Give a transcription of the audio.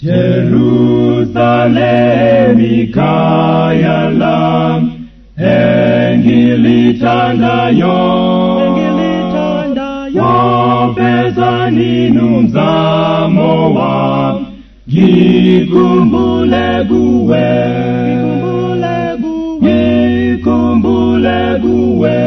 Jerusalemi kayalam, engilitandayo, wapeza ninumzamo wa, gikumbule guwe,